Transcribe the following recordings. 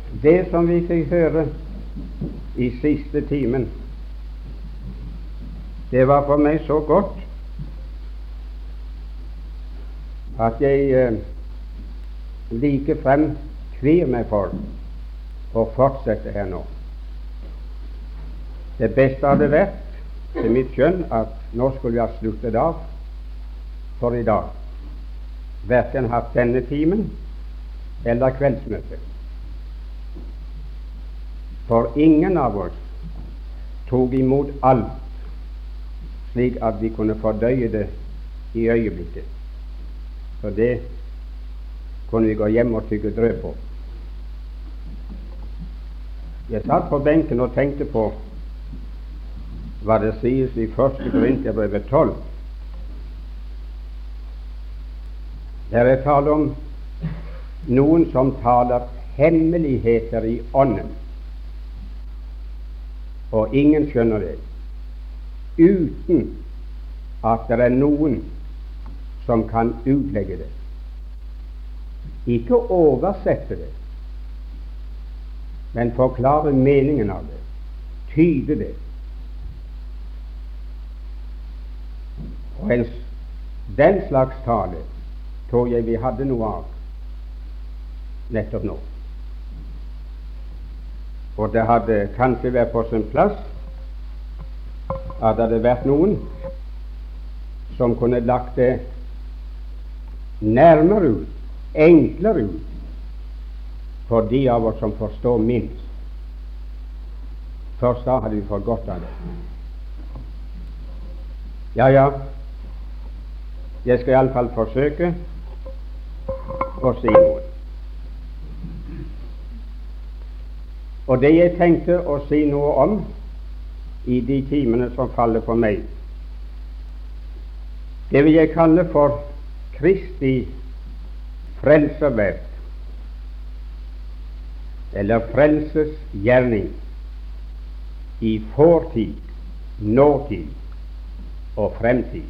Det som vi fikk høre i siste timen, det var for meg så godt at jeg likefrem kvir meg for å fortsette her nå. Det beste hadde vært, til mitt skjønn, at nå skulle vi ha sluttet av for i dag. Hverken hatt denne timen eller kveldsmøtet. For ingen av oss tok imot alt slik at vi kunne fordøye det i øyeblikket. Så det kunne vi gå hjem og tygge drøv på. Jeg satt på benken og tenkte på hva det sies i 1. Korinterbrevet 12. Der er tale om noen som taler hemmeligheter i ånden, og ingen skjønner det, uten at det er noen som kan utlegge det. Ikke oversette det, men forklare meningen av det, tyde det. Og den slags tale tror jeg vi hadde noe av nettopp nå. Og det hadde kanskje vært på sin plass at det hadde vært noen som kunne lagt det nærmere ut, enklere ut, for de av oss som forstår minst. Først da hadde vi fått godt av det. Ja, jeg skal iallfall forsøke å si noe. Og det jeg tenkte å si noe om i de timene som faller på meg, det vil jeg kalle for Kristi frelserverk, eller frelsesgjerning i fortid, nåtid og fremtid.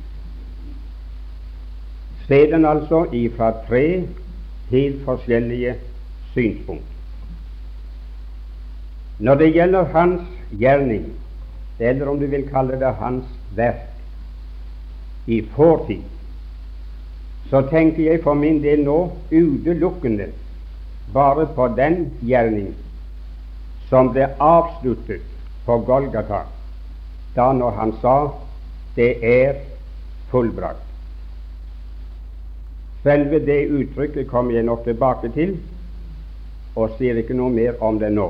Se den altså ifra 3 helt forskjellige synspunkt. Når det gjelder hans gjerning, eller om du vil kalle det hans verk i fortid, så tenker jeg for min del nå utelukkende bare på den gjerning som ble avsluttet på Golgata, da når han sa det er fullbrakt. Selve det uttrykket kommer jeg nok tilbake til, og sier ikke noe mer om det nå.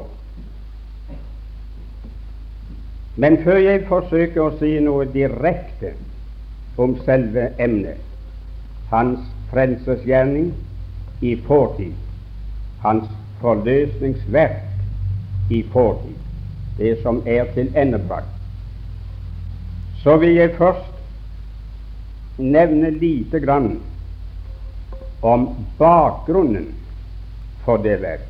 Men før jeg forsøker å si noe direkte om selve emnet, hans frelsesgjerning i fortid, hans forløsningsverk i fortid, det som er til endebrakt, så vil jeg først nevne lite grann om bakgrunnen for det verk.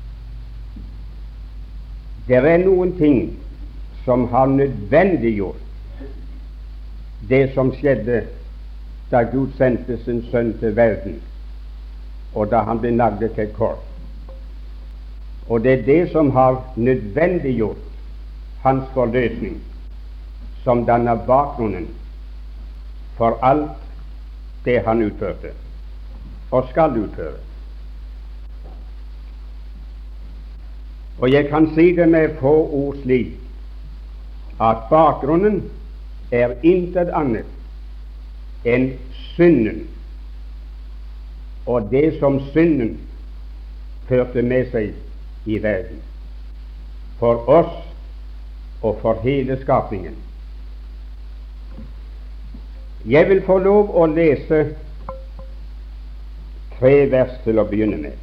Det er noen ting som har nødvendiggjort det som skjedde da Gud sendte sin sønn til verden, og da han ble naglet til et kors. Og det er det som har nødvendiggjort hans forløsning, som danner bakgrunnen for alt det han utførte og skal utføre. Og jeg kan si det med få ord slik at bakgrunnen er intet annet enn synden, og det som synden førte med seg i verden, for oss og for hele skapningen. Jeg vil få lov å lese 3 vers til å begynne med.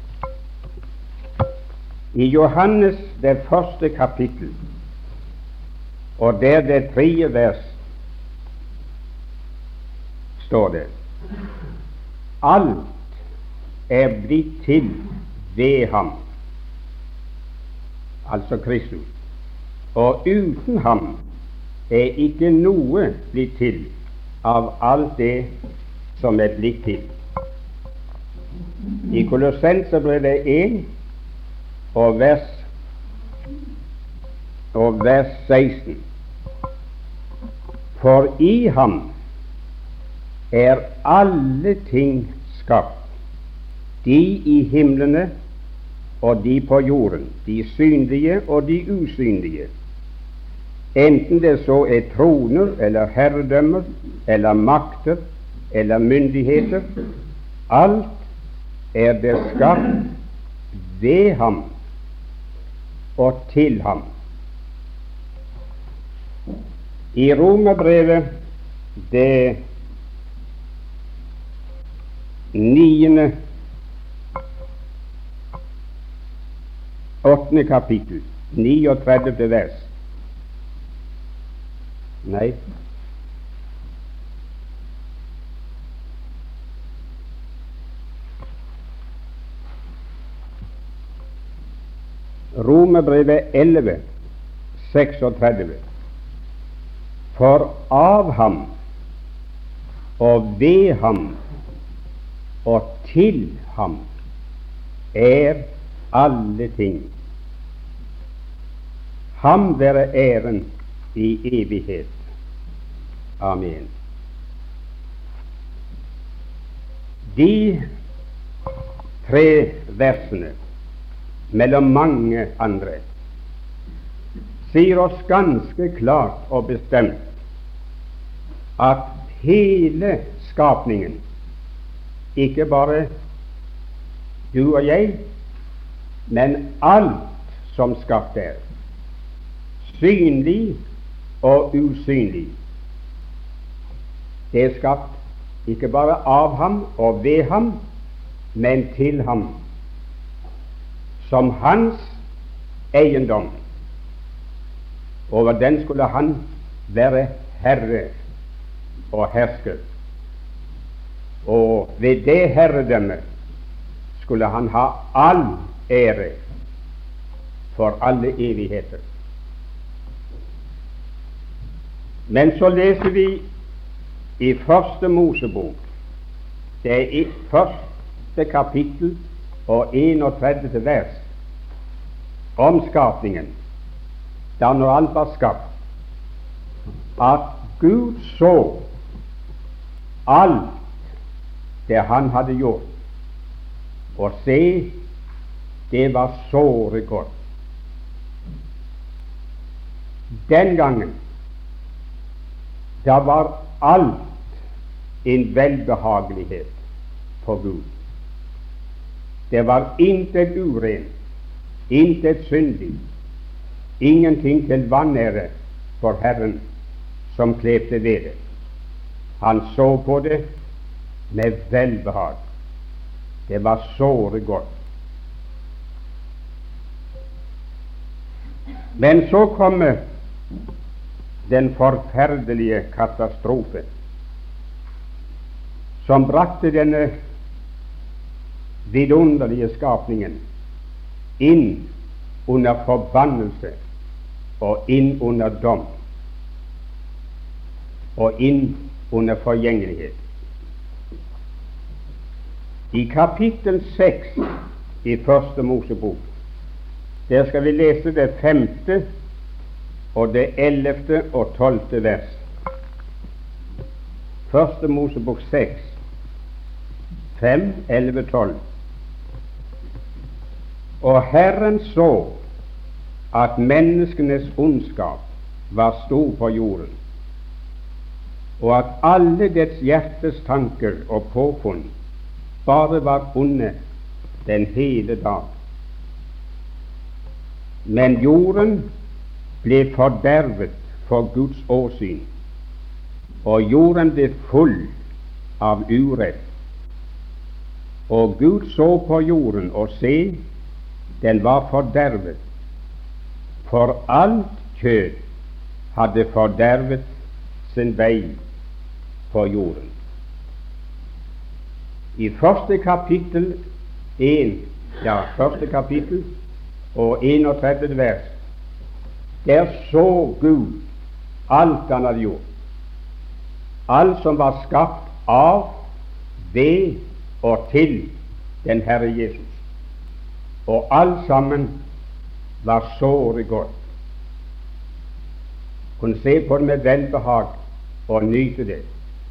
I Johannes det 1. kapittel, og der det 3. vers, står det: alt er blitt til ved ham, altså Kristus, og uten ham er ikke noe blitt til av alt det som er blitt til. I Kolossenserbrevet 1 og vers 16. For i ham er alle ting skapt, de i himlene og de på jorden, de synlige og de usynlige, enten det så er troner eller herredømmer eller makter eller myndigheter. Alt er det skapt ved ham og til ham. I Romerbrevet, det 8. kapittel, 39. vers. Nei, Romerbrevet 11, 36. For av ham og ved ham og til ham er alle ting. Ham være æren i evighet. Amen. De tre versene, mellom mange andre, sier oss ganske klart og bestemt at hele skapningen, ikke bare du og jeg, men alt som skapt er, synlig og usynlig, det er skapt ikke bare av ham og ved ham, men til ham, som hans eiendom. Over den skulle han være herre og hersker, og ved det herredømmet skulle han ha all ære for alle evigheter. Men så leser vi i Første Mosebok, det er i 1. kapittel og 31. vers, om skapningen, da når alt var skapt, at Gud så alt det han hadde gjort, og se, det var såre godt. Den gangen, da var alt en velbehagelighet for Gud. Det var intet urent, intet syndig, ingenting til vanære for Herren som klebte ved det. Han så på det med velbehag. Det var såre godt. Men så kommer den forferdelige katastrofe som brakte denne vidunderlige skapningen inn under forbannelse og inn under dom og inn under forgjengelighet. I kapittel 6 i Første Mosebok, der skal vi lese det 5. og det 11. og 12. vers. Første Mosebok 6, 5, 11, 12. Og Herren så at menneskenes ondskap var stor på jorden, og at alle dets hjertes tanker og påfunn bare var onde den hele dag. Men jorden ble fordervet for Guds åsyn, og jorden ble full av urett. Og Gud så på jorden, og se, den var fordervet, for alt kjød hadde fordervet sin vei på jorden. I første kapittel 1 kapittel og 31. vers, der så Gud alt han hadde gjort, alt som var skapt av, ved og til den Herre Jesus. og alt sammen var såre godt. Kunne se på det med velbehag og nyte det.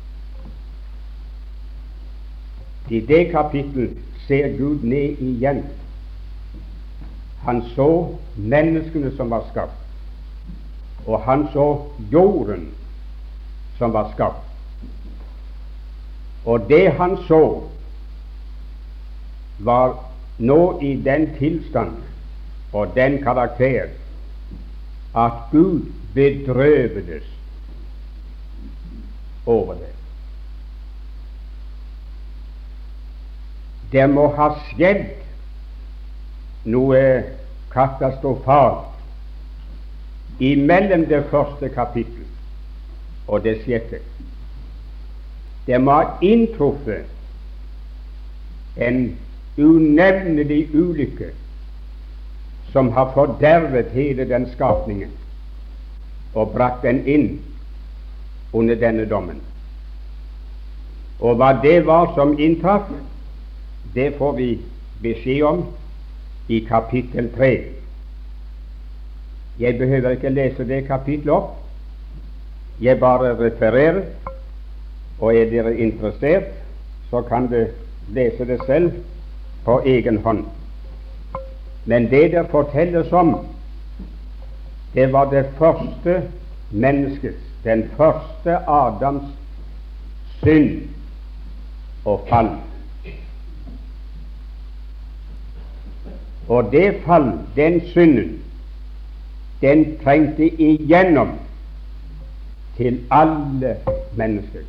I det kapittel ser Gud ned igjen. Han så menneskene som var skapt, og han så jorden som var skapt. Og det han så, var nå i den tilstand og den karakter at Gud bedrøvedes over det. Det må ha skjedd noe katastrofalt imellom det første kapittel og det sjette. Det må ha inntruffet en unevnelig ulykke som har fordervet hele den skapningen og brakt den inn under denne dommen. Og hva det var som inntraff, det får vi beskjed om i kapittel 3. Jeg behøver ikke lese det kapittelet opp. Jeg bare refererer, og er dere interessert, så kan dere lese det selv på egen hånd. Men det der fortelles om, det var det første menneskets, den første Adams synd og fall. Og det fall, den synden, den trengte igjennom til alle mennesker.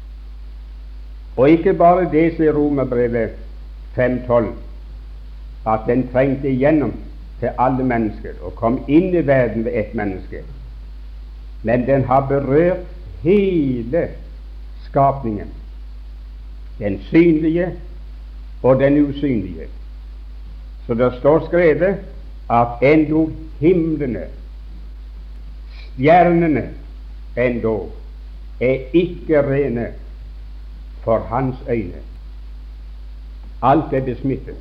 Og ikke bare det, sier Romerbrevet 5:12, at den trengte igjennom til alle mennesker og kom inn i verden ved ett menneske, men den har berørt hele skapningen, den synlige og den usynlige. Så det står skrevet at endog himlene, stjernene endog, er ikke rene for hans øyne. Alt er besmittet.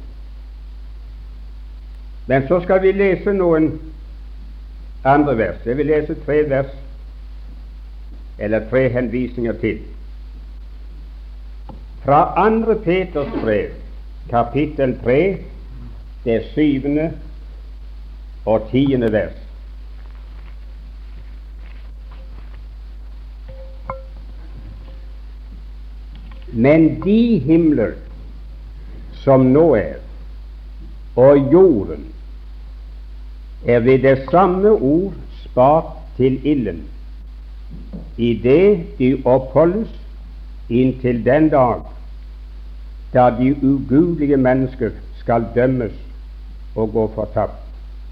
Men så skal vi lese noen andre vers. Jeg vil lese 3 vers, eller 3 henvisninger til. Fra 2. Peters brev, kapittel 3, det 7. og 10. vers. Men de himler som nå er, og jorden, er ved det samme ord spart til ilden, i det de oppholdes inntil den dag da de ugudelige mennesker skal dømmes og gå fortapt.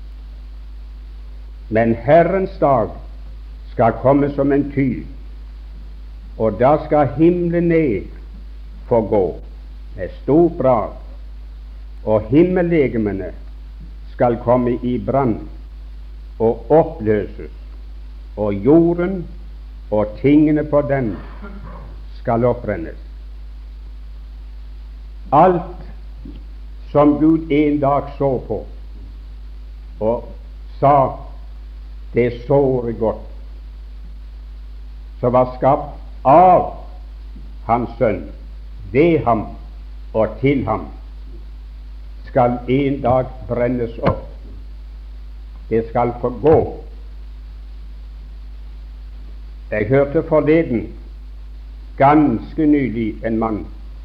Men Herrens dag skal komme som en tyv, og da skal himmelen ned forgå med stor brag, og himmellegemene skal komme i brann og oppløses, og jorden og tingene på den skal opprennes. Alt som Gud en dag så på og sa det såre godt, som var skapt av Hans Sønn, ved ham og til ham, skal en dag brennes opp. Det skal forgå. Jeg hørte forleden, ganske nylig, en mann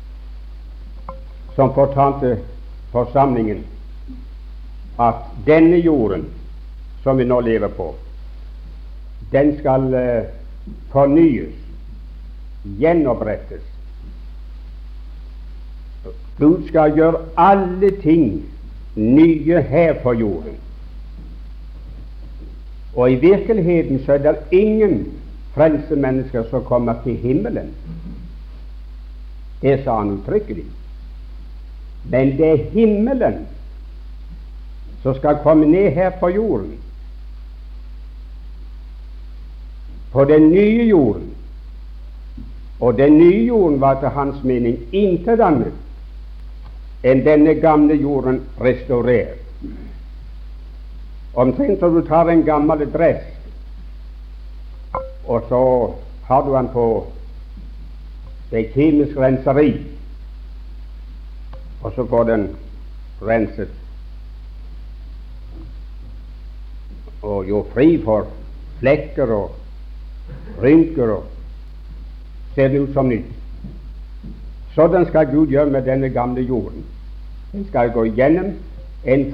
som fortalte forsamlingen at denne jorden som vi nå lever på, den skal fornyes, gjenopprettes. Gud skal gjøre alle ting nye her på jorden. Og i virkeligheten så er det ingen frelste mennesker som kommer til himmelen. Det sa han uttrykkelig. Men det er himmelen som skal komme ned her på jorden, på den nye jorden. Og den nye jorden var til hans mening intet annet enn denne gamle jorden restaurert. Omtrent som du tar en gammel dress, og så har du den på det kjemisk renseri, og så får den renset og jo fri for flekker og rynker, og ser det ut som nytt. Sånn skal Gud gjøre med denne gamle jorden. Den skal gå gjennom en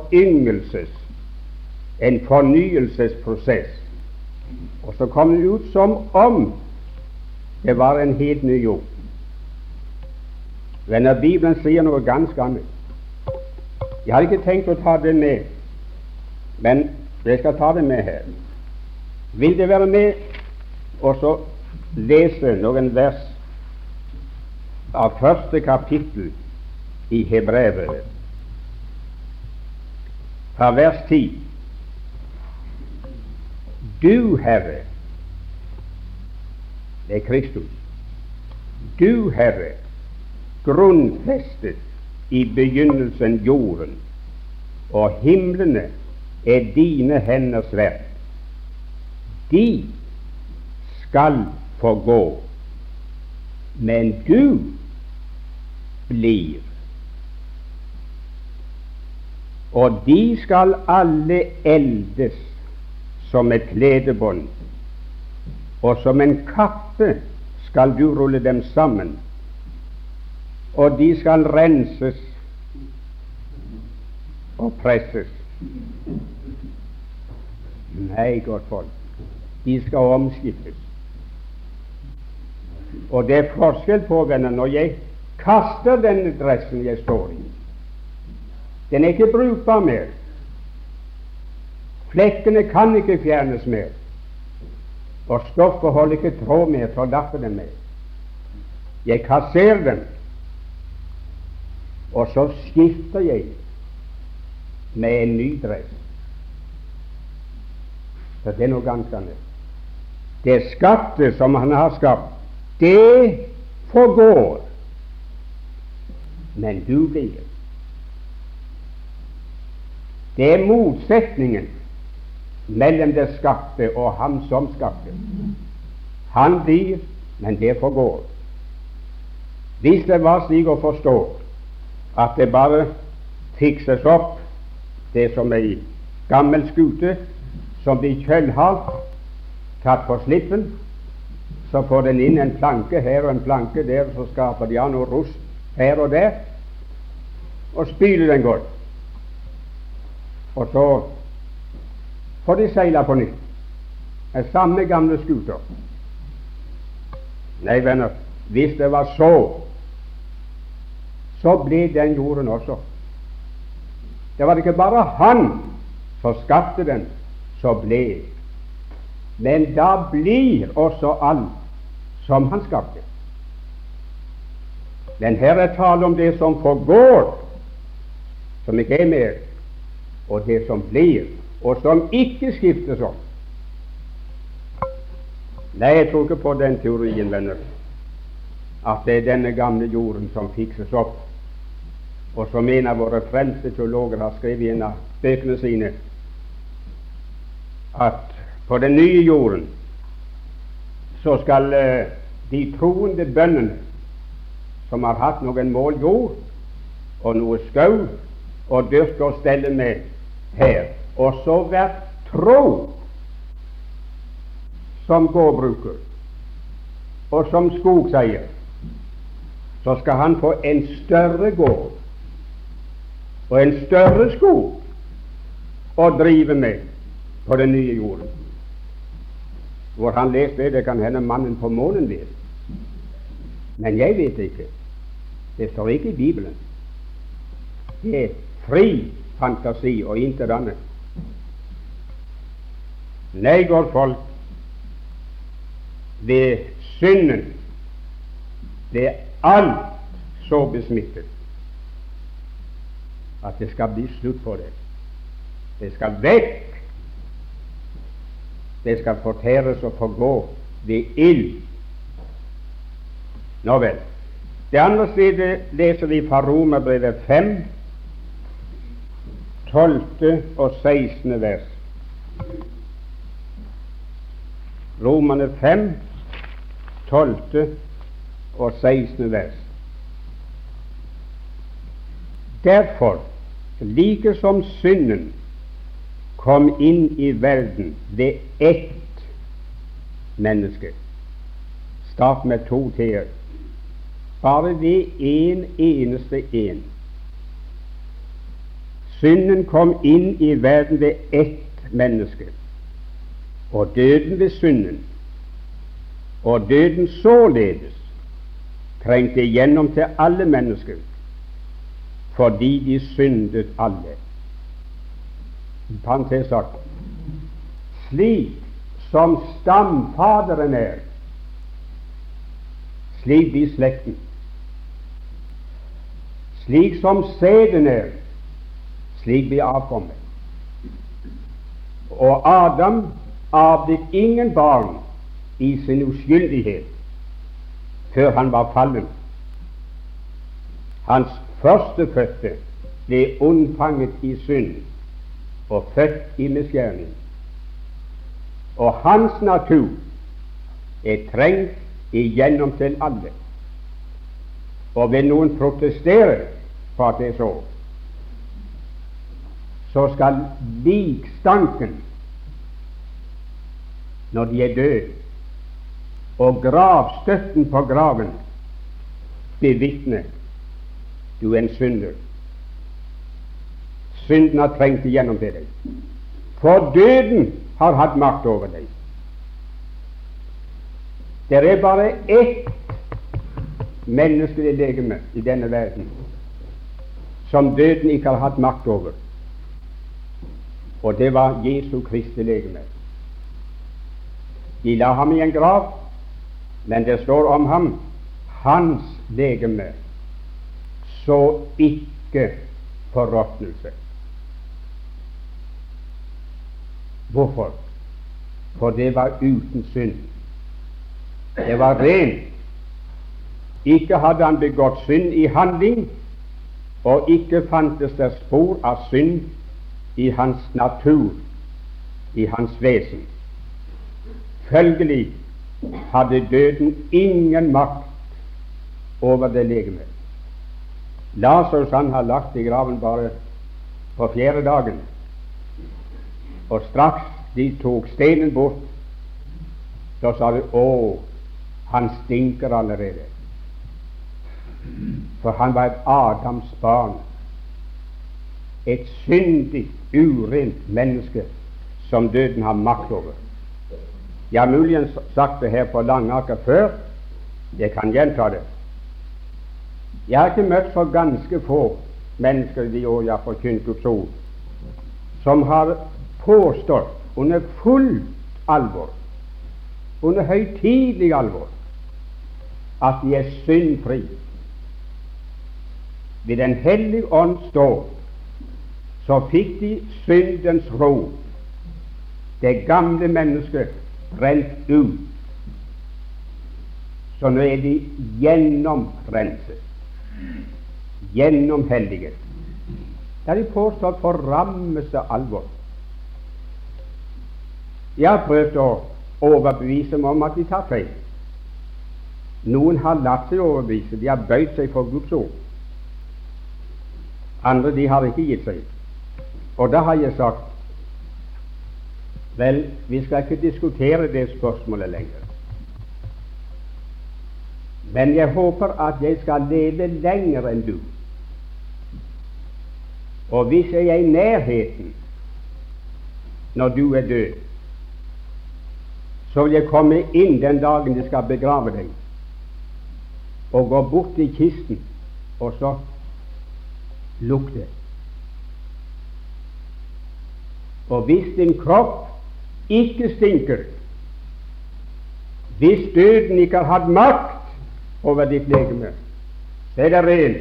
fornyelsesprosess, og så kommer det ut som om det var en helt ny jord. Venner, Bibelen sier noe ganske annet. Jeg har ikke tenkt å ta det med, men jeg skal ta det med her. Vil det være med og så lese noen vers av første kapittel i Hebreerbrevet, fra vers 10. Du, Herre, det er Kristus, du, Herre, grunnfestet i begynnelsen jorden, og himlene er dine henders verk. De skal forgå, men du blir. Og de skal alle eldes som et kledebånd, og som en kappe skal du rulle dem sammen, og de skal renses og presses. Nei, godt folk, de skal omskiftes. Og det er forskjell på, venner, når jeg kaster denne dressen jeg står i. Den er ikke brukbar mer. Flekkene kan ikke fjernes mer, og stoffet holder ikke tråd mer til å lappe dem med. Jeg kasserer dem, og så skifter jeg med en ny dress. Så det er noe ganske annet. Det skapte som han har skapt, det forgår, men du blir. Det er motsetningen mellom det skapte og ham som skapte. Han blir, men det forgår. Hvis det var slik å forstå at det bare fikses opp, det som er i gammel skute, som blir kjøllhalt, tatt på slippen, så får den inn en planke her og en planke der, så skaper de av noe rust her og der, og spyler den godt. Og så får de seile på nytt. Det er samme gamle skuter. Nei, venner, hvis det var så ble den jorden også. Det var ikke bare han som skapte den, så ble. Men da blir også alt som han skapte. Men her er tale om det som forgår, som ikke er mer, og det som blir, og som ikke skiftes om. Nei, jeg tror ikke på den teorien, venner, at det er denne gamle jorden som fikses opp, og som en av våre fremste teologer har skrevet i en av bøkene sine, at på den nye jorden så skal de troende bøndene som har hatt noen mål jord og noe skau og dyrke og stelle med her, og så vært tro som gårdbruker og som skogseier, så skal han få en større gård og en større skog å drive med på den nye jorden. Hvor han leste det, kan hende mannen på månen vet, men jeg vet ikke. Det står ikke i Bibelen. Det er fri fantasi og intet annet. Nei, godt folk, ved synden det er alt så besmittet at det skal bli slutt på det. Det skal vekk. Det skal fortæres og forgå ved ild. Nå vel, Det andre stedet leser vi fra Romerbrevet 5, 12. og 16. vers. Romerne 5, 12. og 16. vers. Derfor, like som synden kom inn i verden ved ett menneske, start med to t-er, bare ved en eneste en. Synden kom inn i verden ved ett menneske, og døden ved synden, og døden således trengte igjennom til alle mennesker, fordi de syndet alle. I parentes sagt, slik som stamfaderen er, slik blir slekten. Slik som sæden er, slik blir avkommet. Og Adam avdikk ingen barn i sin uskyldighet før han var fallen. Hans førstefødte ble unnfanget i synd og født i misgjerning. Og hans natur er trengt igjennom til alle. Og vil noen protestere på at det er så skal likstanken når de er døde, og gravstøtten på graven bevitne: du er en synder. Synden har trengt igjennom til deg, for døden har hatt makt over deg. Det er bare ett menneskelig legeme i denne verden som døden ikke har hatt makt over, og det var Jesu Kristi legeme. De la ham i en grav, men det står om ham: hans legeme så ikke forråtnelse. Hvorfor? For det var uten synd. Det var rent. Ikke hadde han begått synd i handling, og ikke fantes det spor av synd i hans natur, i hans vesen. Følgelig hadde døden ingen makt over det legemet. Lasarus, han har lagt i graven bare på 4. dagen, og straks de tok steinen bort, så sa de: å, han stinker allerede. For han var et Adams barn, et syndig, urent menneske som døden har makt over. Jeg har muligens sagt det her på Langaker før, jeg kan gjenta det. Jeg har ikke møtt så ganske få mennesker i de år jeg har forkynt Guds ord, som har påstått under fullt alvor, under høytidelig alvor, at de er syndfri. Ved Den hellige ånds dåp så fikk de syndens ro. Det gamle mennesket rent ut. Så nå er de gjennomrenset, gjennomhelliget. Det har de påstått for rammeste alvor. Jeg har prøvd å overbevise dem om at de tar feil. Noen har latt seg overbevise, de har bøyd seg for Guds ord. Andre, de har ikke gitt seg. Og da har jeg sagt: vel, vi skal ikke diskutere det spørsmålet lenger. Men jeg håper at jeg skal leve lenger enn du. Og hvis jeg er i nærheten når du er død, så vil jeg komme inn den dagen de skal begrave deg, og gå bort i kisten, og så lukte. Og hvis din kropp ikke stinker, hvis døden ikke har hatt makt over ditt legeme, så er det ren.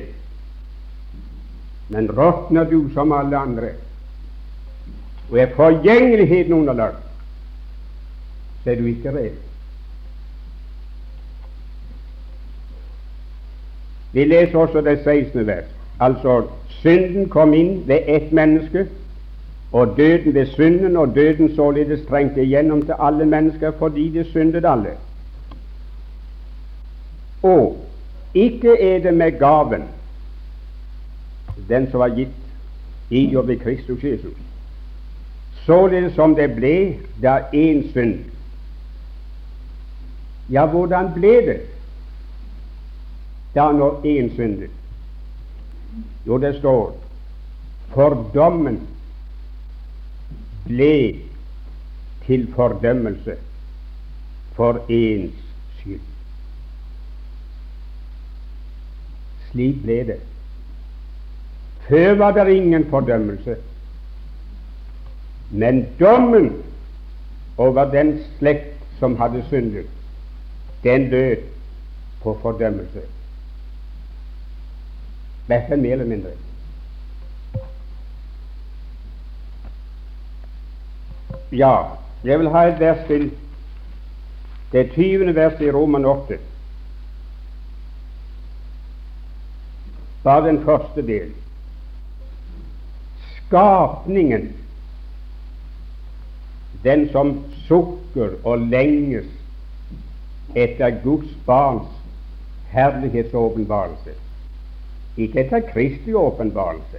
Men råtner du som alle andre og er forgjengeligheten underlagt, så er du ikke ren. Vi leser også det 16. vers. Altså, synden kom inn ved ett menneske, og døden ved synden, og døden således trengte igjennom til alle mennesker fordi de syndet alle. Og ikke er det med gaven, den som var gitt i og ved Kristus Jesus, således som det ble da én synd. Ja, hvordan ble det da når én syndet? Jo, det står for dommen ble til fordømmelse for ens skyld. Slik ble det. Før var det ingen fordømmelse, men dommen over den slekt som hadde syndet, den død på fordømmelse. Hverken mer eller mindre. Ja, jeg vil ha et vers til, det 20. verset i Roman 8. Bare den første del. Skapningen, den som sukker og lenges etter Guds barns herlighetsåpenbarelse, ikke etter Kristi åpenbarelse,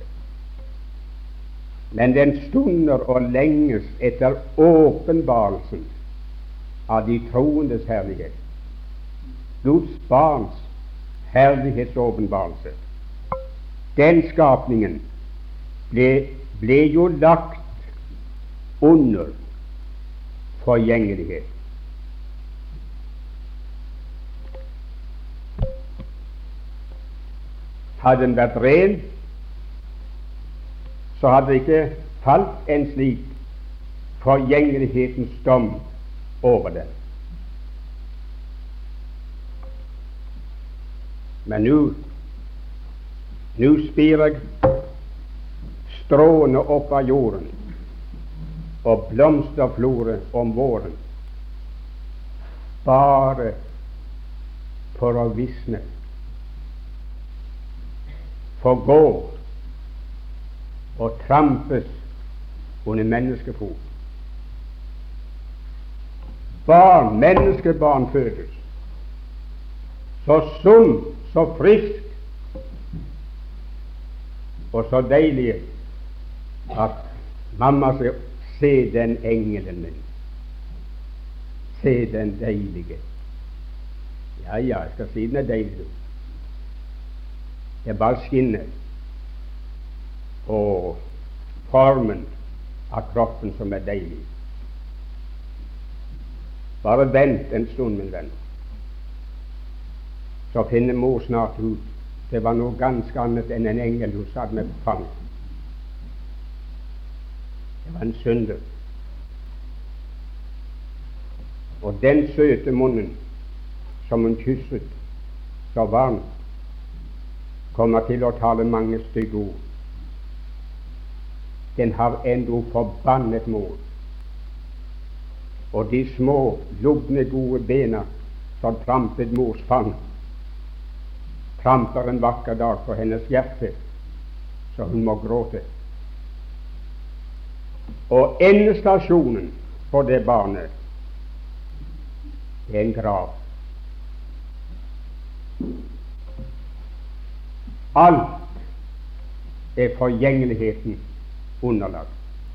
men den stunder og lenges etter åpenbarelsen av de troendes herlighet, Guds barns herlighetsåpenbarelse. Den skapningen ble jo lagt under forgjengelighet. Hadde den vært ren, så hadde det ikke falt en slik forgjengelighetens dom over den. Men nå spirer stråene opp av jorden, og blomsterflore om våren, bare for å visne, forgå og trampes under menneskefot. Menneskebarn fødes, så sunt, så friskt og så deilig at mamma sier: se den engelen min, se den deilige. Ja, jeg skal si den er deilig. Det bare skinner, og formen av kroppen som er deilig. Bare vent en stund, min venn, så finner mor snart ut det var noe ganske annet enn en engel hun satt med på fanget. Det var en synder. Og den søte munnen som hun kysset så varmt, kommer til å tale mange stygge ord. Den har enda forbannet mor, og de små, lubne, gode bena som trampet mors fang, tramper en vakker dag på hennes hjerte, så hun må gråte. Og endestasjonen for det barnet er en grav. Alt er forgjengeligheten underlagt.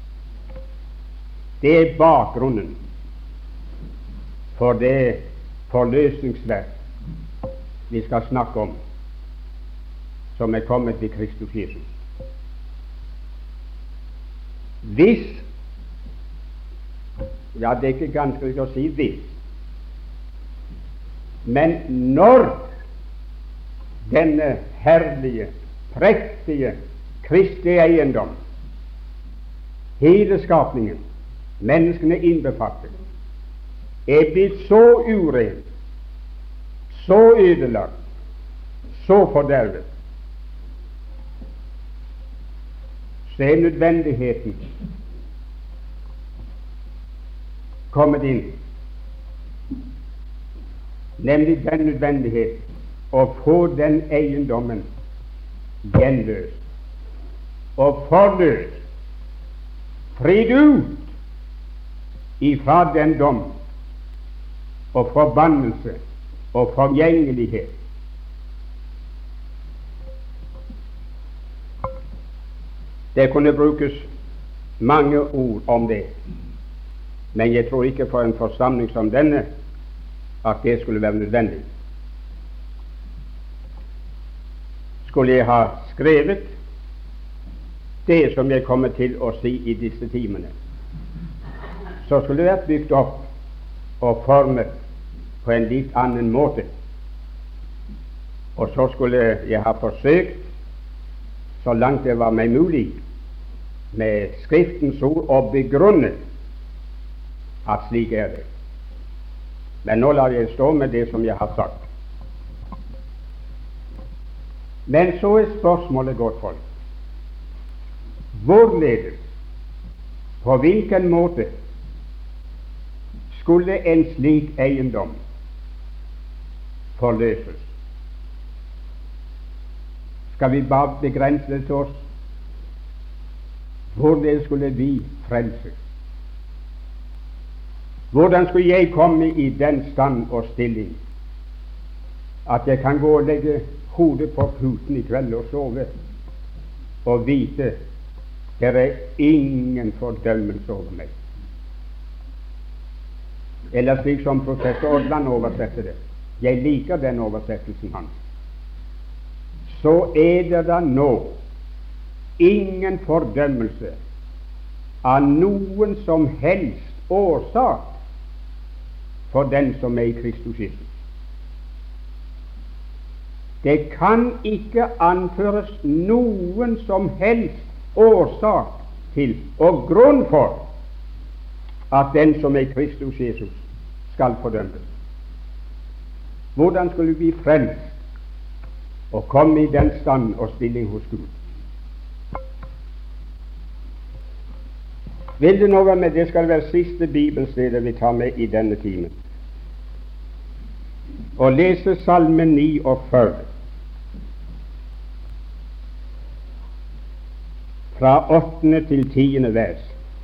Det er bakgrunnen for det forløsningsverk vi skal snakke om, som er kommet ved Kristus Jesus. Hvis, ja, det er ikke ganske riktig å si hvis, men når denne herlige, prektige Kristi eiendom, hele skapningen, menneskene innbefattet, er blitt så uren, så ødelagt, så fordervet, så er nødvendigheten kommet inn, nemlig den nødvendighet å få den eiendommen gjenløst og forløst, fridd ut ifra den dom og forbannelse og forgjengelighet. Det kunne brukes mange ord om det, men jeg tror ikke for en forsamling som denne at det skulle være nødvendig. Skulle jeg ha skrevet det som jeg kommer til å si i disse timene, så skulle det vært bygd opp og formet på en litt annen måte, og så skulle jeg ha forsøkt, så langt det var meg mulig, med Skriftens ord å begrunne at slik er det. Men nå lar jeg stå med det som jeg har sagt. Men så er spørsmålet, godt folk, hvorledes, på hvilken måte skulle en slik eiendom forløses? Skal vi bare begrense det til oss? Hvorledes skulle vi frelses? Hvordan skulle jeg komme i den stand og stilling at jeg kan gå og legge hodet på puten i kveld og sove og vite det er ingen fordømmelse over meg? Eller slik som professor Odland oversetter det, jeg liker den oversettelsen hans, så er det da nå ingen fordømmelse av noen som helst årsak for den som er i Kristus Jesus. Det kan ikke anføres noen som helst årsak til og grunn for at den som er i Kristus Jesus skal fordømmes. Hvordan skulle vi frelst og komme i den stand og stilling hos Gud? Vil det nå være med? Det skal være siste bibelstedet vi tar med i denne timen. Og lese Salme 49 fra 8. til 10. vers.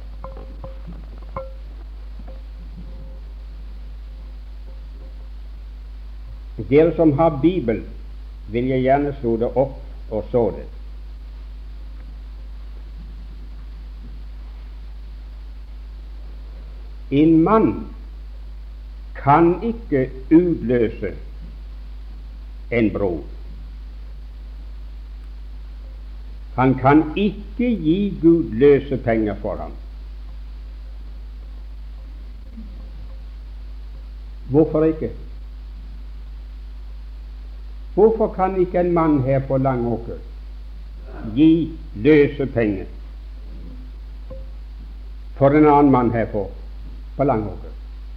Dere som har Bibel, vil jeg gjerne slå det opp og så det. En mann kan ikke utløse en bror. Han kan ikke gi Gud løsepenger for ham. Hvorfor ikke? Hvorfor kan ikke en mann her på Langåker gi løsepenger for en annen mann her på Langåker?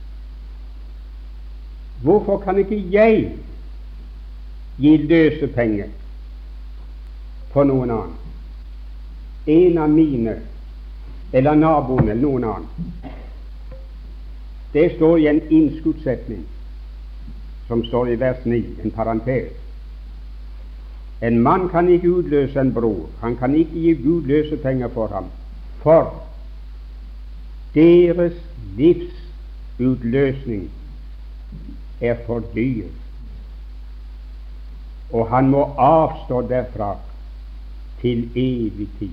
Hvorfor kan ikke jeg gi løsepenger for noen annen? En av mine, eller naboen, eller noen annen. Det står i en innskuddssetning som står i vers 9, en parentes. En mann kan ikke utløse en bror, han kan ikke gi Gud løsepenger for ham, for deres livsutløsning er for dyr, og han må avstå derfra til evig tid.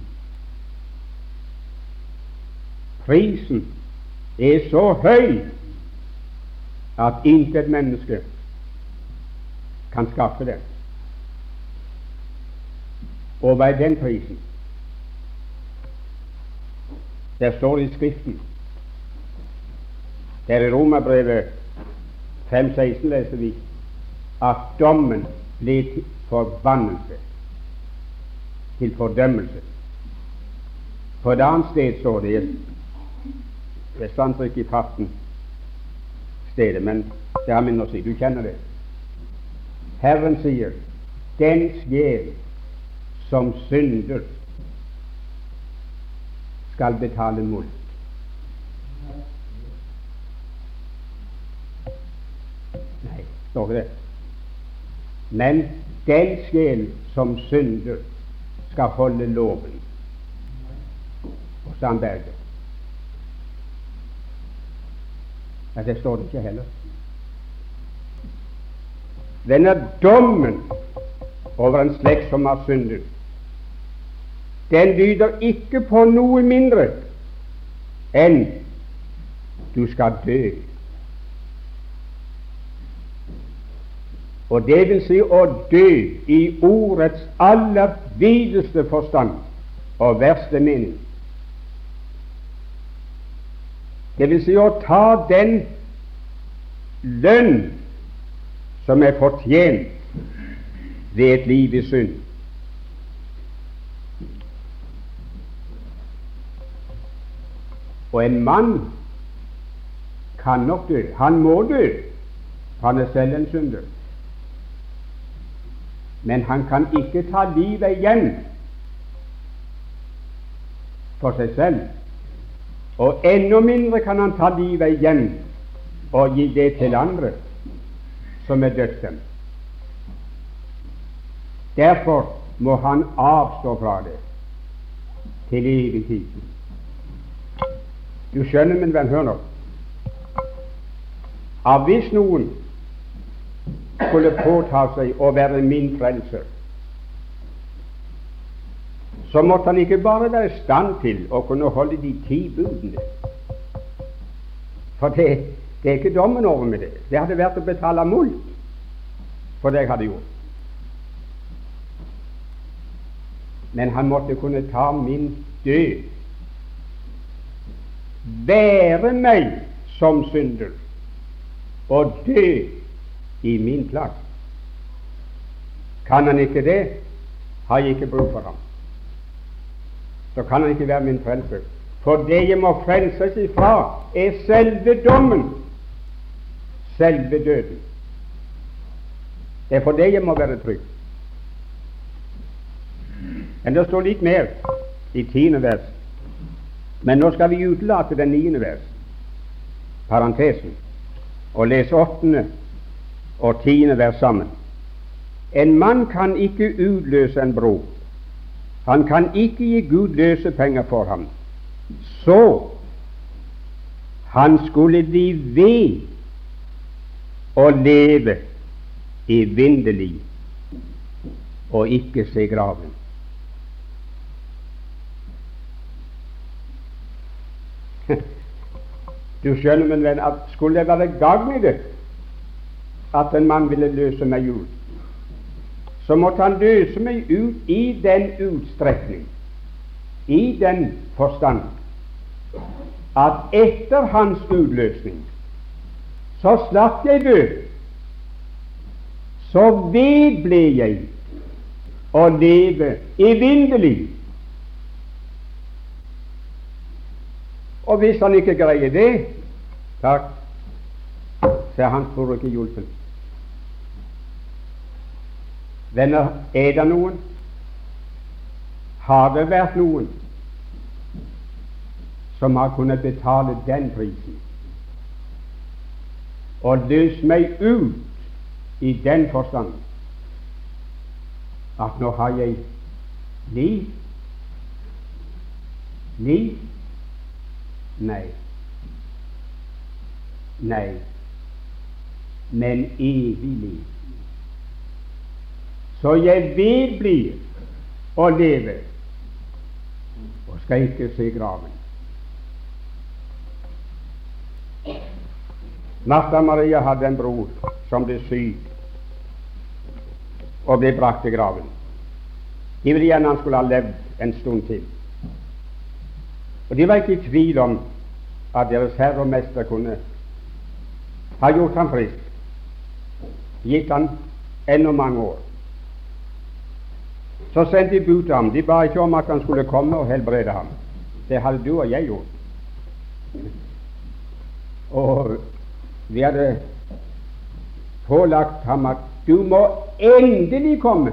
Prisen er så høy at intet menneske kan skaffe den. Og hva er den prisen? Der står i Skriften, der i Romerbrevet 5,16 leser vi at dommen ble til forbannelse, til fordømmelse. På et annet sted står det, jeg stanser ikke i farten stedet, men det har min å si, du kjenner det. Herren sier, den sjel som synder skal betale muld. Nei, står det. Men den sjel som synder, skal holde loven og sannberget. Ja, det står det ikke heller. Denne dommen over en slekt som har syndet, den lyder ikke på noe mindre enn du skal dø. Og det vil si å dø i ordets aller videste forstand og verste mening. Det vil si å ta den lønn som er fortjent ved et liv i synd. Og en mann kan nok dø. Han må dø. Han er selv en synder. Men han kan ikke ta livet igjen for seg selv. Og enda mindre kan han ta livet igjen og gi det til andre som er dødsdømt. Derfor må han avstå fra det til evig tid. Du skjønner, min venn, hør nå. Hvis noen skulle påta seg å være min frelser, så måtte han ikke bare være i stand til å kunne holde de 10 budene. For det er ikke dommen over med det. Det hadde vært å betale mulkt for det jeg hadde gjort. Men han måtte kunne ta min død, være meg som synder og dø i min plass. Kan han ikke det, har jeg ikke bruk for ham. Så kan han ikke være min frelser. For det jeg må frelses ifra, er selve dommen, selve døden. Det er for det jeg må være trygg. Men det står litt mer i 10. vers. Men nå skal vi utelate den 9. vers, parentesen, og lese 8. og 10. vers sammen. En mann kan ikke utløse en bror. Han kan ikke gi Gud løsepenger for ham. Så han skulle bli ved å leve evinnelig og ikke se graven. Du skjønner, min venn, at skulle det være gagn i det at en mann ville løse meg ut, så måtte han løse meg ut i den utstrekning, i den forstand, at etter hans utløsning så slapp jeg dø, så vedble jeg å leve evinnelig. Og hvis han ikke greier det, takk, så er hans bror ikke hjulpen. Venner, er det noen? Har det vært noen som har kunnet betale den prisen og løse meg ut i den forstand at nå har jeg liv? Liv? Nei. Nei. Men evig liv. Så jeg vedblir å leve og skal ikke se graven. Martha Maria hadde en bror som ble syk og ble brakt til graven. De ville gjerne han skulle ha levd en stund til. Og de var ikke i tvil om at deres Herre og Mester kunne ha gjort ham frisk, gitt ham enda mange år. Så sendte de bud til ham. De ba ikke om at han skulle komme og helbrede ham. Det hadde du og jeg gjort. Og vi hadde pålagt ham at du må endelig komme.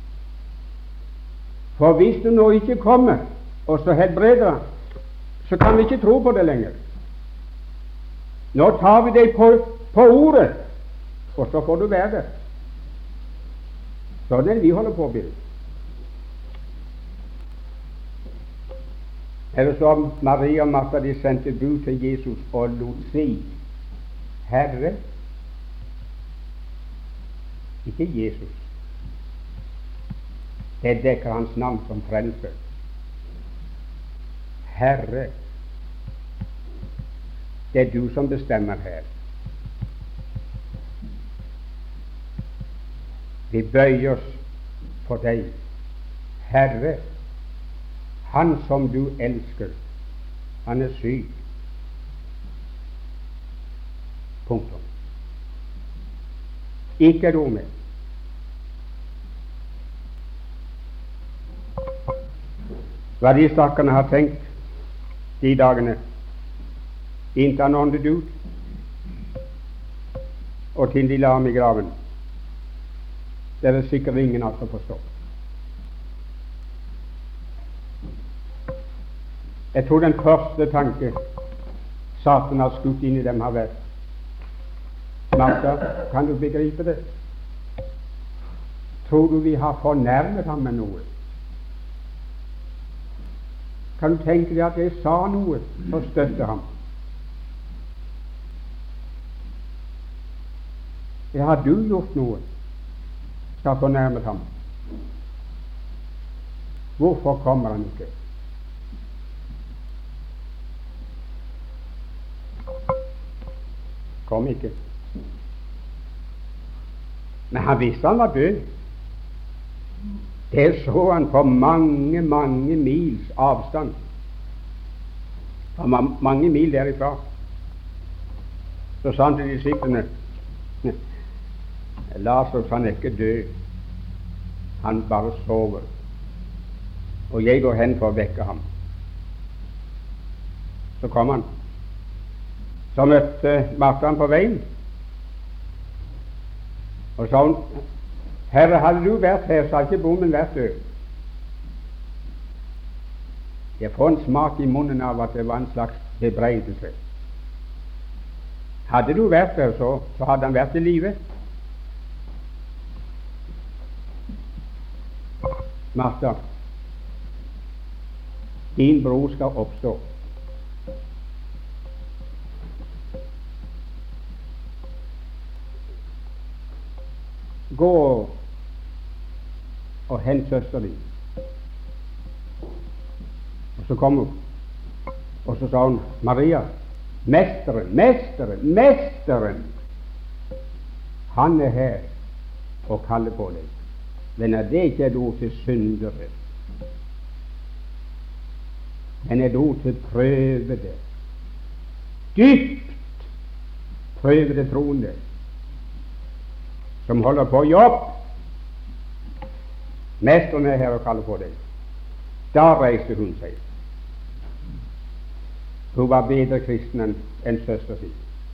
For hvis du nå ikke kommer og så helbreder han, så kan vi ikke tro på det lenger. Nå tar vi deg på ordet, og så får du være det. Sånn er det vi holder på å bilde. Eller som Maria og Martha, de sendte bud til Jesus og lot si: Herre, ikke Jesus. Det dekker hans navn som frelser. Herre, det er du som bestemmer her. Vi bøyer oss for deg. Herre, han som du elsker, han er syk. Punktum. Ikke et ord mer. Hva de stakkarene har tenkt de dagene inntil han åndet ut, og til de la ham i graven, det er det sikkert ingen av oss som forstår. Jeg tror den første tanke Satan har skutt inn i dem, har vært: Martha, kan du begripe det? Tror du vi har fornærmet ham med noe? Kan du tenke deg at jeg sa noe for å støtte ham? Ja, har du gjort noe som har fornærmet ham? Hvorfor kommer han ikke? Kom ikke. Men han visste han var død. Det så han på mange, mange mils avstand. På mange mil derifra. Så sa han til disiplene: Lasarus, han er ikke død, han bare sover, og jeg går hen for å vekke ham. Så kom han. Så møtte Martha ham på veien, og sa hun: Herre, hadde du vært her, så hadde ikke bommen vært død. Jeg får en smak i munnen av at det var en slags bebreidelse. Hadde du vært der, så hadde han vært i live. Martha, din bror skal oppstå. Gå og hent søster din. Og så kom hun, og så sa hun: Maria, mesteren, mesteren, mesteren, han er her og kaller på deg. Men er det ikke et ord til syndere, men et ord til prøvede, dypt prøvede troende, som holder på å gi opp. Mesteren er her og kaller på deg. Da reiste hun seg. Hun var bedre kristen enn søster sin.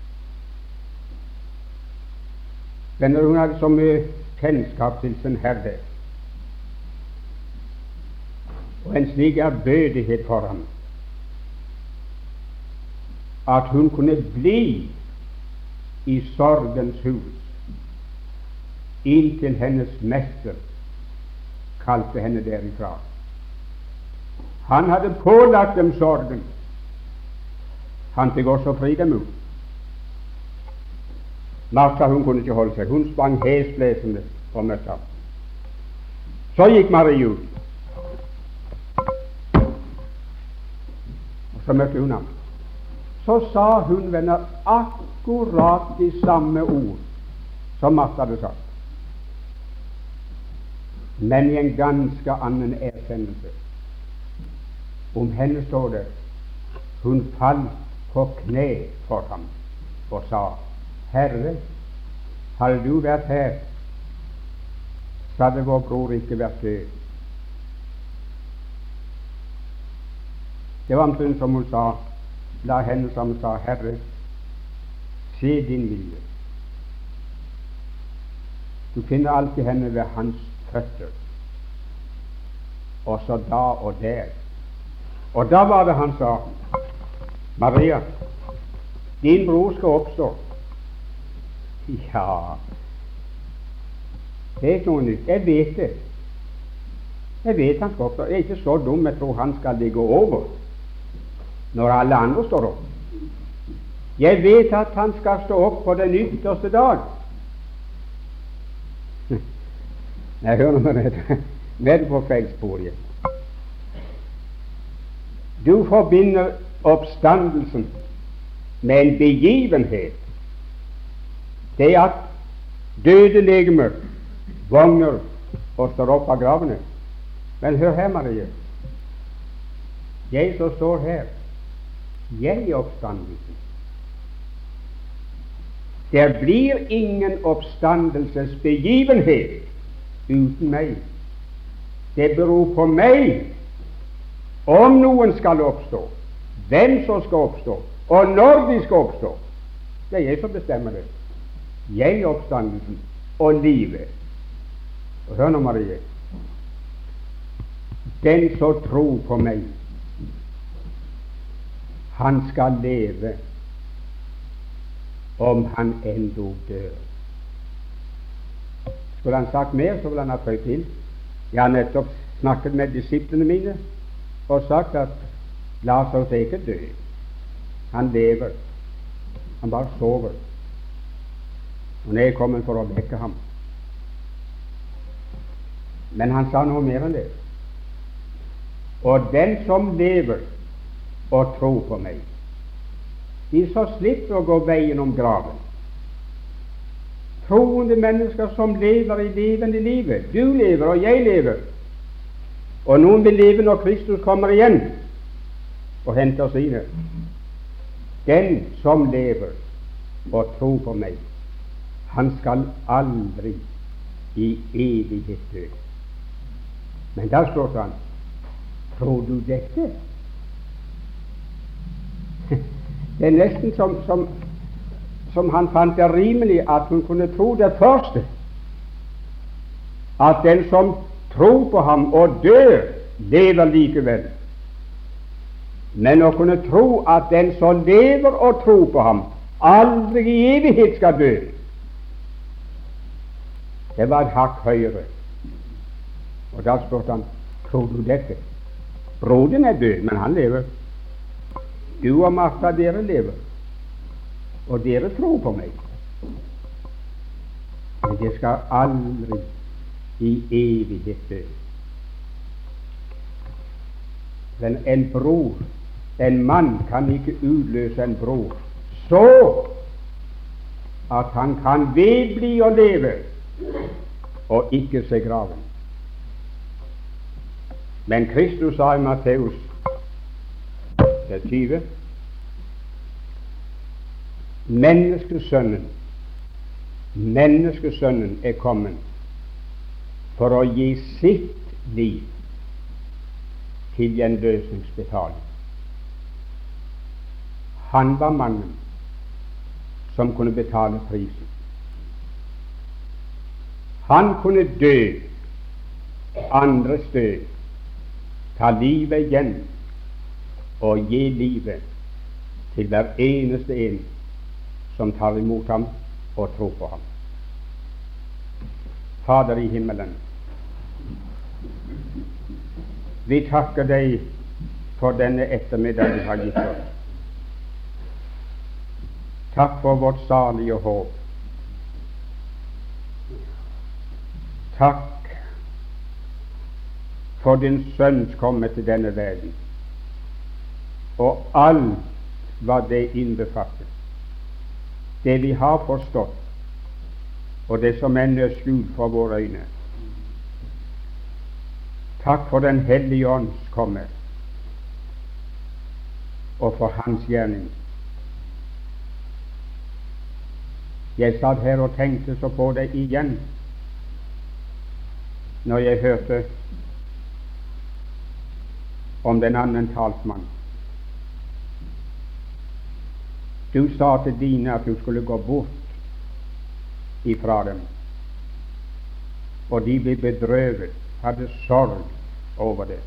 Men hun hadde så mye kjennskap til sin Herre, og en slik ærbødighet for ham, at hun kunne bli i sorgens hus inntil hennes mester kalte henne derifra. Han hadde pålagt dem sorgen. Han fikk også fri dem ut. Martha, hun kunne ikke holde seg. Hun sprang hesblesende og møtte ham. Så gikk Marie ut, og så møtte hun ham. Så sa hun, venner, akkurat de samme ord som Martha hadde sagt, men i en ganske annen erkjennelse. Om henne står det: hun falt på kne for ham og sa: Herre, hadde du vært her, så hadde vår bror ikke vært død. Det var omtrent som hun sa, la henne som sa: Herre, se din vilje. Du finner alltid henne ved hans føtter, og så da og der. Og da var det han sa: Maria, din bror skal oppstå. Ja, Det er ikke noe nytt. Jeg vet det. Jeg vet han skal oppstå. Jeg er ikke så dum jeg tror han skal ligge over når alle andre står opp. Jeg vet at han skal stå opp på den ytterste dag. Jeg hører noe dette nede på kveldsbordet. Du forbinder oppstandelsen med en begivenhet. Det at døde legemer vågner og står opp av gravene. Men hør her, Marie. Jeg som står her, jeg er oppstandelsen. Det blir ingen oppstandelsesbegivenhet uten meg. Det beror på meg om noen skal oppstå, hvem som skal oppstå, og når de skal oppstå. Det er jeg som bestemmer det. Jeg er oppstandelsen og livet. Og hør nå, Marie. Den som tror på meg, han skal leve om han endog dør. Skulle han sagt mer, så ville han ha føyd til. Jeg har nettopp snakket med disiplene mine og sagt at Lasarus er ikke død. Han lever. Han bare sover. Og nå er jeg kommet for å vekke ham. Men han sa noe mer enn det. Og den som lever og tror på meg, de som slipper å gå veien om graven. Troende mennesker som lever i levende livet. Du lever, og jeg lever. Og noen vil leve når Kristus kommer igjen og henter sine. Den som lever og tror på meg, han skal aldri i evighet dø. Men da står det han, tror du dette? Det er nesten som han fant det rimelig at hun kunne tro det første, at den som tror på ham og dør, lever likevel. Men å kunne tro at den som lever og tror på ham, aldri i evighet skal dø, det var et hakk høyere. Og da spurte han, tror du dette? Broderen er død, men han lever. Du og Martha, dere lever, og dere tror på meg. Men det skal aldri i evighet dø. Men en bror, en mann, kan ikke utløse en bror så at han kan vedbli å leve og ikke se graven. Men Kristus sa i Matteus 20, Menneskesønnen er kommet for å gi sitt liv til gjenløsningsbetaling. Han var mannen som kunne betale prisen. Han kunne dø andres død, ta livet igjen og gi livet til hver eneste en som tar imot ham og tror på ham. Fader i himmelen, vi takker deg for denne ettermiddag du har gitt oss. Takk for vårt salige håp. Takk for din Sønns komme til denne verden, og alt hva det innbefatter, det vi har forstått, og det som ennå er skjult for våre øyne. Takk for Den hellige ånds komme, og for hans gjerning. Jeg satt her og tenkte så på det igjen når jeg hørte om den andre talsmann. Du sa til dine at du skulle gå bort ifra dem, og de ble bedrøvet, hadde sorg over det.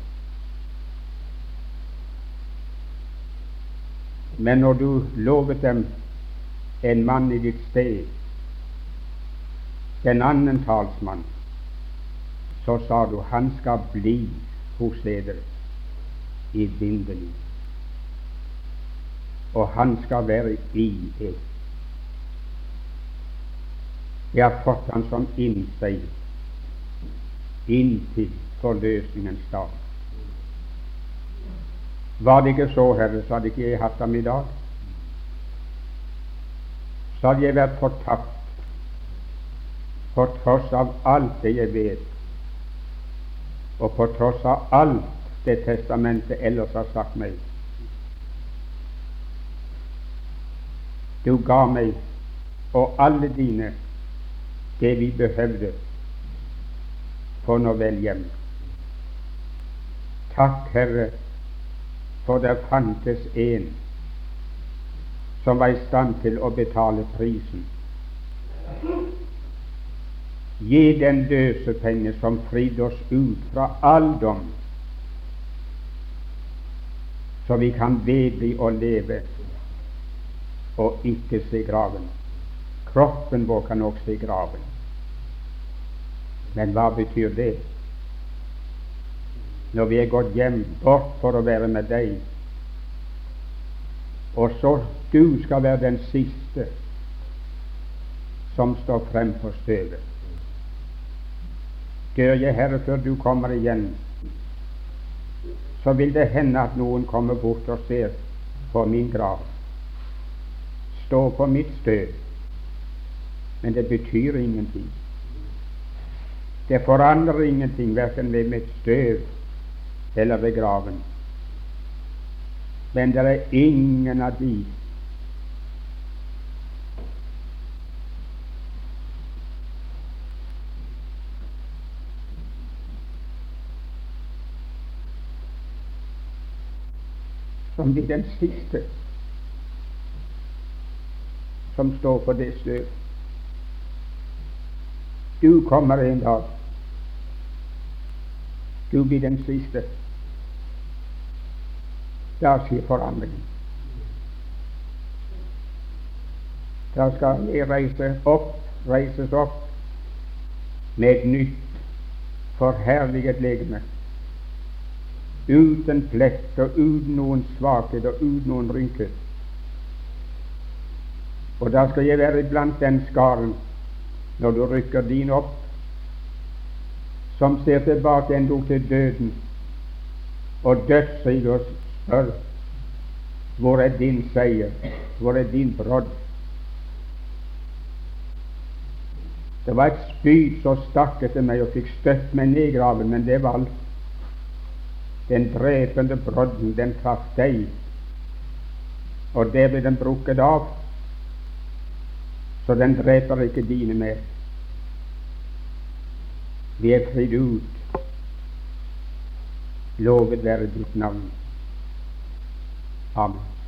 Men når du lovet dem en mann i ditt sted, den andre talsmann, så sa du han skal bli hos dere evinnelig, og han skal være i dere. Jeg har fått han som innseier inntil forløsningens dag. Var det ikke så, Herre, så hadde ikke jeg hatt ham i dag. Så hadde jeg vært fortapt, på tross av alt det jeg vet, og på tross av alt det testamentet ellers har sagt meg. Du ga meg og alle dine det vi behøvde for å nå vel hjem. Takk, Herre, for det fantes en som var i stand til å betale prisen. Gi den løsepenge som fridde oss ut fra alderdom, så vi kan vedbli å leve og ikke se graven. Kroppen vår kan også se graven. Men hva betyr det? Når vi er gått hjem bort for å være med deg, og så du skal være den siste som står frem på støvet. Dør jeg, Herre, før du kommer igjen, så vil det hende at noen kommer bort og ser på min grav, stå på mitt støv, men det betyr ingenting. Det forandrer ingenting, hverken ved mitt støv eller ved graven. Men det er ingen av de som blir den siste som står på det støv. Du kommer en dag. Du blir den siste. Da skjer forandringen. Da skal vi reises opp med et nytt, forherliget legeme, uten plett og uten noen svakhet og uten noen rynke. Og da skal jeg være blant den skaren, når du rykker din opp, som ser tilbake endog til døden, og dødsriket spør: hvor er din seier, hvor er din brodd? Det var et spyd som stakk etter meg og fikk støtt meg ned i graven, men det var alt. Den drepende brodden, den traff deg, og der ble den brukket av, så den dreper ikke dine mer. Vi er fridd ut. Lovet være ditt navn. Amen.